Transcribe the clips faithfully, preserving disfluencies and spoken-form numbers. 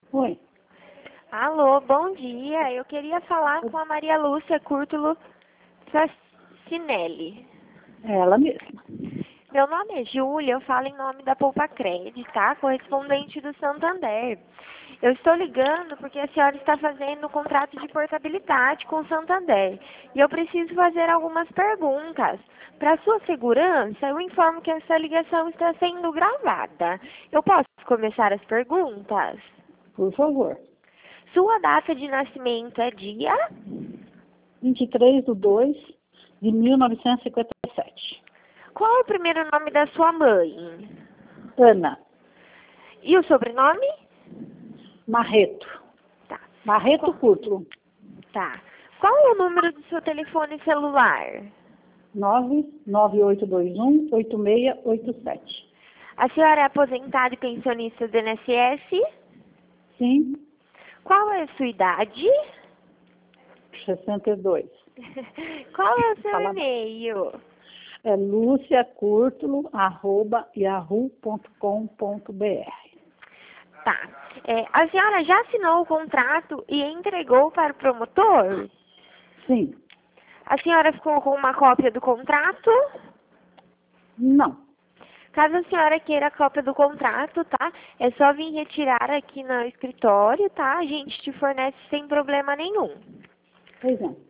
Oi, Alô, bom dia. Eu queria falar com a Maria Lúcia Curtulo Sacinelli. é ela mesma. Meu nome é Júlia, eu falo em nome da Poupa Cred, tá? Correspondente do Santander. Eu estou ligando porque a senhora está fazendo um contrato de portabilidade com o Santander. E eu preciso fazer algumas perguntas. Para sua segurança, eu informo que essa ligação está sendo gravada. Eu posso começar as perguntas? Por favor. Sua data de nascimento é dia? vinte e três de dois de mil novecentos e cinquenta e sete. Qual é o primeiro nome da sua mãe? Ana E o sobrenome? Marreto. Tá. Marreto Curto. Tá. Qual é o número do seu telefone celular? nove nove oito dois um oito seis oito sete. A senhora é aposentada e pensionista do I N S S? Sim, Qual é a sua idade? sessenta e dois. Qual é o seu Fala. e-mail? É luciacurtulo, arroba, yahoo ponto com ponto br. Tá. É, a senhora já assinou o contrato e entregou para o promotor? Sim. A senhora ficou com uma cópia do contrato? Não. Caso a senhora queira a cópia do contrato, tá? É só vir retirar aqui no escritório, tá? A gente te fornece sem problema nenhum. Pois não.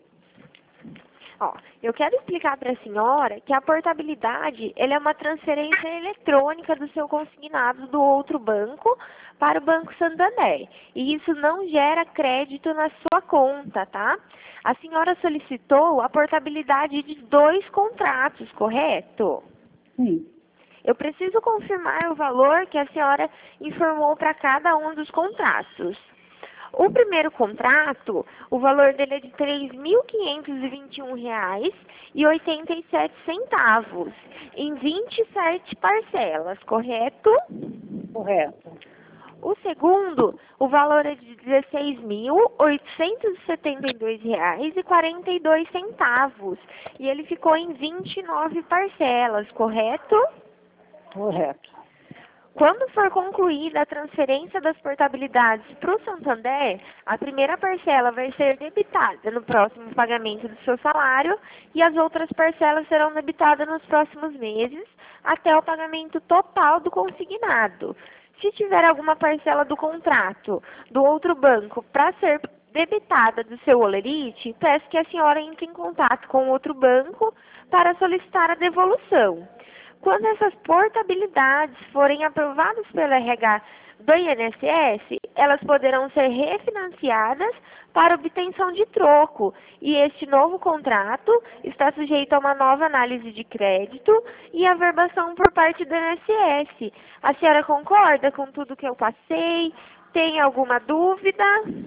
Ó, eu quero explicar para a senhora que a portabilidade, ele é uma transferência eletrônica do seu consignado do outro banco para o Banco Santander. E isso não gera crédito na sua conta, tá? A senhora solicitou a portabilidade de dois contratos, correto? Sim. Eu preciso confirmar o valor que a senhora informou para cada um dos contratos. O primeiro contrato, o valor dele é de três mil quinhentos e vinte e um reais e oitenta e sete centavos, em vinte e sete parcelas, correto? Correto. O segundo, o valor é de dezesseis mil oitocentos e setenta e dois reais e quarenta e dois centavos, e ele ficou em vinte e nove parcelas, correto? Correto. Quando for concluída a transferência das portabilidades para o Santander, a primeira parcela vai ser debitada no próximo pagamento do seu salário e as outras parcelas serão debitadas nos próximos meses até o pagamento total do consignado. Se tiver alguma parcela do contrato do outro banco para ser debitada do seu holerite, peço que a senhora entre em contato com o outro banco para solicitar a devolução. Quando essas portabilidades forem aprovadas pelo R H do I N S S, elas poderão ser refinanciadas para obtenção de troco. E este novo contrato está sujeito a uma nova análise de crédito e averbação por parte do I N S S. A senhora concorda com tudo que eu passei? Tem alguma dúvida?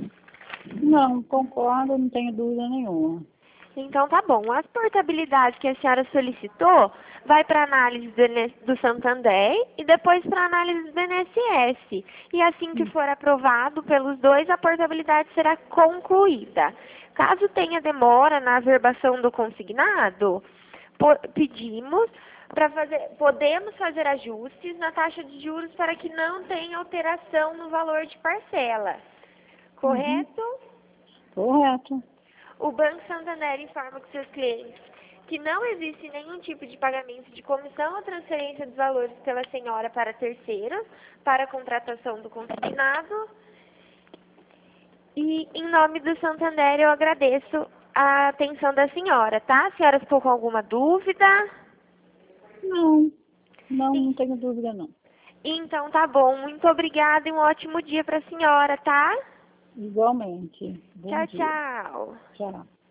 Não, concordo, não tenho dúvida nenhuma. Então tá bom. As portabilidades que a senhora solicitou vai para análise do, N S do Santander e depois para análise do I N S S. E assim que for aprovado pelos dois, a portabilidade será concluída. Caso tenha demora na averbação do consignado, pedimos para fazer, podemos fazer ajustes na taxa de juros para que não tenha alteração no valor de parcela. Correto? Uhum. Correto. O Banco Santander informa que seus clientes que não existe nenhum tipo de pagamento de comissão ou transferência dos valores pela senhora para terceiros, para a contratação do consignado. E, em nome do Santander, eu agradeço a atenção da senhora, tá? A senhora ficou com alguma dúvida? Não, não, não tenho dúvida não. Então, tá bom. Muito obrigada e um ótimo dia para a senhora, tá? Igualmente. Bom Tchau, dia. tchau. Tchau.